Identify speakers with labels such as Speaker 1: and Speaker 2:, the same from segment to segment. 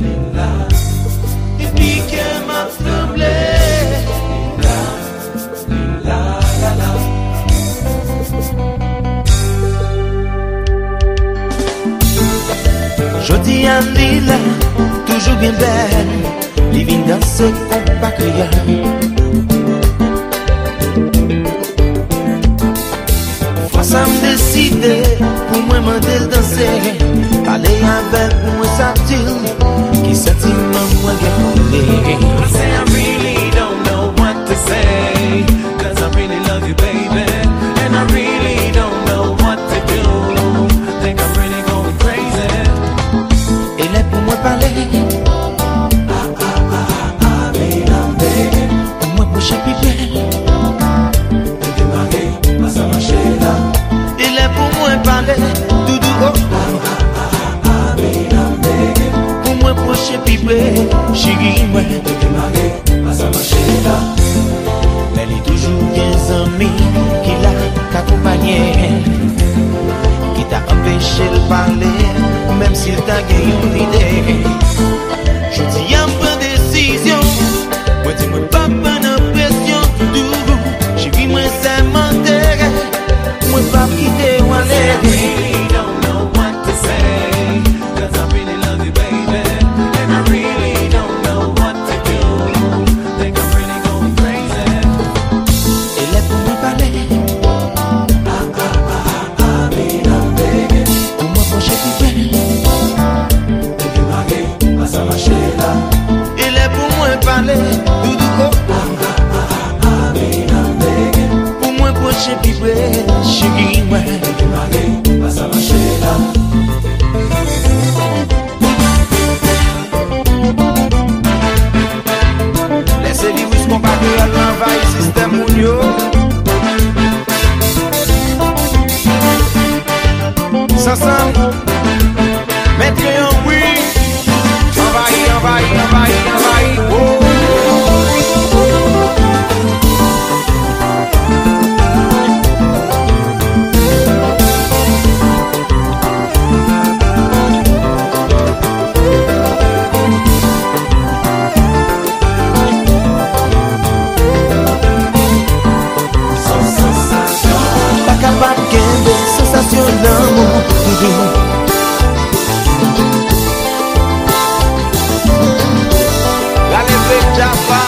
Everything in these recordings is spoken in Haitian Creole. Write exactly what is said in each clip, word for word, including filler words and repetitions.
Speaker 1: E pi ke m'a tremble. Jodi an li la, toujou bien belle, li vin dans se kompa kriyan. Fwa sa m deside, pou mwen mandel danse, pale avek mwen saptil, ki sentiman mwen gen konde.
Speaker 2: I say I really don't know what to say, cause I really love you baby, and I really don't know what to do, think I'm really going crazy.
Speaker 1: Ele pou mwen pale,
Speaker 2: Ah ah ah ah, baby I'm begging,
Speaker 1: pou mwen pouche pi bel.
Speaker 2: démarrer, passe à marcher là.
Speaker 1: Ele pou mwen pale, doudou oh.
Speaker 2: Baby I'm begging,
Speaker 1: Pou mwen pouche pi bel, chigi mwen.
Speaker 2: démarrer, passe à marcher là.
Speaker 1: Men li toujou gen zami ki la k'akompanye, ki ta empêche l pale, même s'il ta gen yon ide. Jodi an pren desisyon, mwen di mwen pa pren an presyon. Doudou, chigi mwen se mantere, mwen pa kite wane.
Speaker 2: Really don't know what to say, cause I really love you baby, and I really don't know what to do, think I'm really going crazy.
Speaker 1: Ele pou mwen pale,
Speaker 2: Ah ah ah ah, baby I'm begging,
Speaker 1: pou mwen pouche pi bel.
Speaker 2: démarrer, passe à marcher là.
Speaker 1: Ele pou mwen pale, doudou oh.
Speaker 2: Baby I'm begging,
Speaker 1: Pou mwen pouche pi bel, chigi mwen.
Speaker 2: démarrer, passe à marcher là.
Speaker 1: Laisse virus compatriot l'envahir système moun yo. Sansan, mettre yon oui. Envahir, envahir, envahir, envahir. Oh. Pa kapab kende sensasyon l'amour, doudou. La leve Jaffa.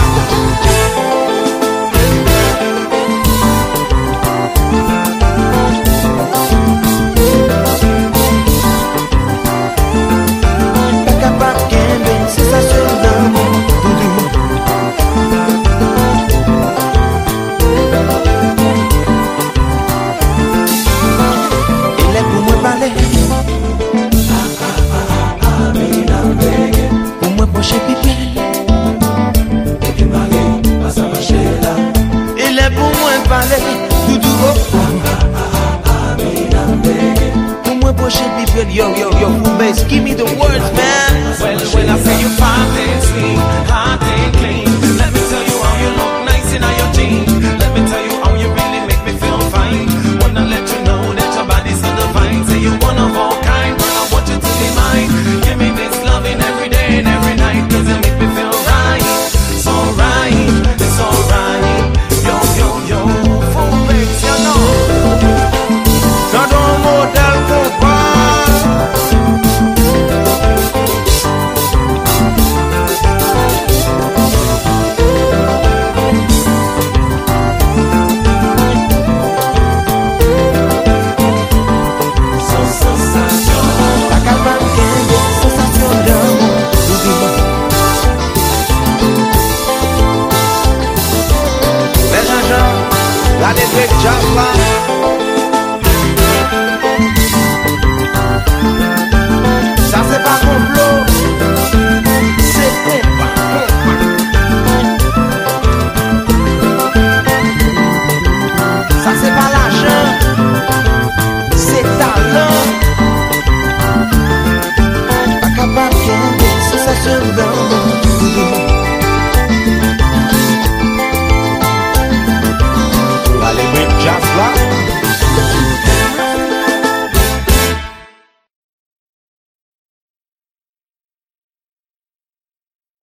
Speaker 1: Pa kapab kende sensasyon l'amour, doudou. Ele pou mwen pale,
Speaker 2: Baby I'm begging,
Speaker 1: pou mwen pouche pi bel.
Speaker 2: démarrer, passe à marcher là.
Speaker 1: Ele pou mwen pale, doudou oh.
Speaker 2: Baby I'm begging,
Speaker 1: Pou mwen pouche pi bel, yo yo.